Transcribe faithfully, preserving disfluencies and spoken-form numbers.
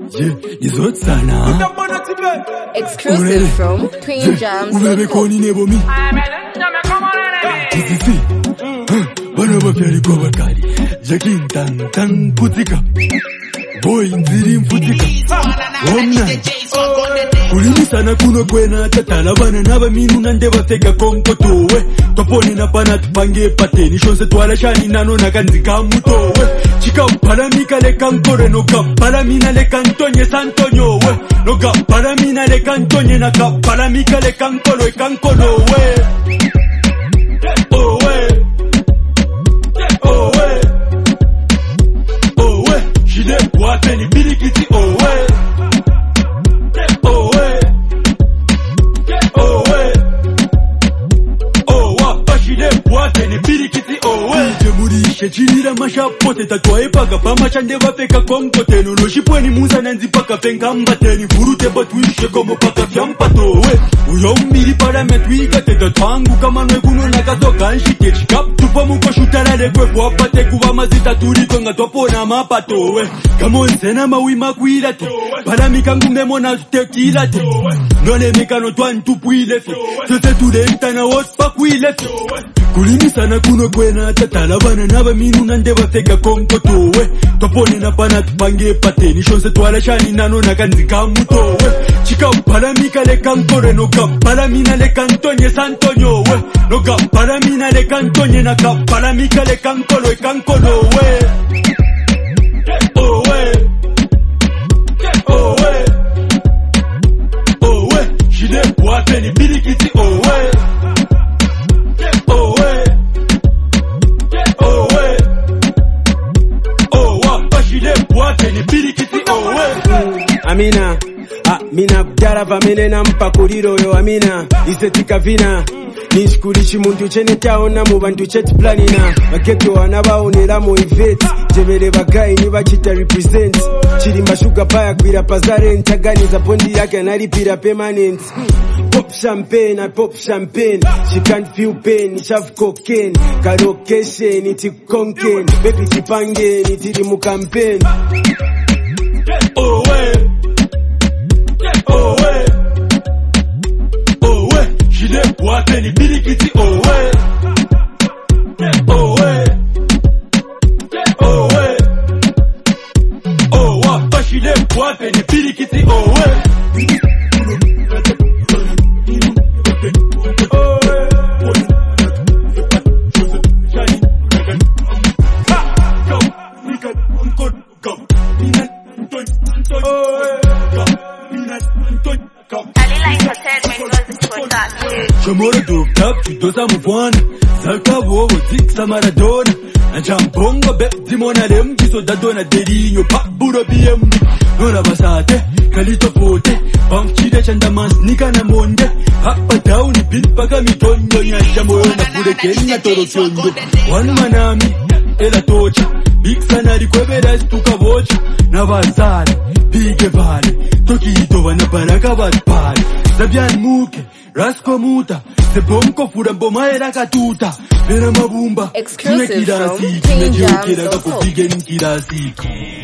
Yeah, it's hot sana. Exclusive from Queen Jams. Uvebe koni nebo mi. Tisi. Bana bafyari kwa bakari. Jakin tan tan putika. Boy nziri mfutika. Omna. Kulimi sana kuno kwena tatala bana naba minu nande bateka konkotowe. Toponi na pana tupange pateni shonse twala shani nano nakanzika mutowe. Chika paramika le kankore no ka paramina le kantonye santonyo we. No ka paramina le kantonye na ka paramika le kankolo e kankolo we. Oh we. Oh we. Oh we. Shide wate ni birikiti oh we. Oh we. Oh we. Oh wa pashide wate ni birikiti oh we. Murishe chirira mashapote tatwae paka pama chande bafeka konkote no shipweni musa nanzi paka penga mbateni burute batwishe komo paka fyampato we uyo mbiri parametwiga teta twangu kama nwe kuno nakatoka nshike chikap tupo muko shutarale kwe kwa pate kuwa mazita turiko nga topona mapato we kamo nsena mawima kuilate paramika ngume mona tutekilate nole mekano twan tupuilefe sose tudentana waspa kuilefe kulimi sana kuno kwena tatala bana naba minu nande bateka konkotowe topone na pana tupange pateni shonse twala shani nano nakanzika mutowe chika paramika le kankore no ka paramina le kantonye santonyo we no ka paramina le kantonye na ka paramika le kankolo e kankolo we oh we oh we oh we shide wate ni birikiti oh we oh we oh we oh wa pashide wate ni birikiti oh we Amina Amina kudara vamene na mpakuliro yo Amina isetika vina nishikurishi muntu chene taona mu bantu chet planina maketo wanabaonera mu event jebere bagayi ni bachita represent chirimba sugar paya kwira pazare ntaganiza bondi yake analipira permanent pop champagne I pop champagne she can't feel pain it's have cocaine karokeshe ni tikonken baby tipange ni tiri mu campaign oh we oh we oh we shide wate ni birikiti oh we oh we oh we oh wa pashide wate ni birikiti oh we Chamora do tap, tu dosa muvana Salta vovo, ziksa maradona Na jambongo be, zimona lem Kiso da dona derinho, pa buro B M B Nora basate, kalito pote Pamchide chandaman, snika na monde Hapa down, bit paka mitonyo Nyasha moyo na kure kenya toro kyondo One manami, ela tocha Big sanari kwebera stuka bocha Na bazare, bige vale Toki itowa na baraka batpare Zabian muke Rasko muta, se bonko fura mboma era katuta Vera mabumba, exclusive from Queen Jams. Kira kapo bige nkira siki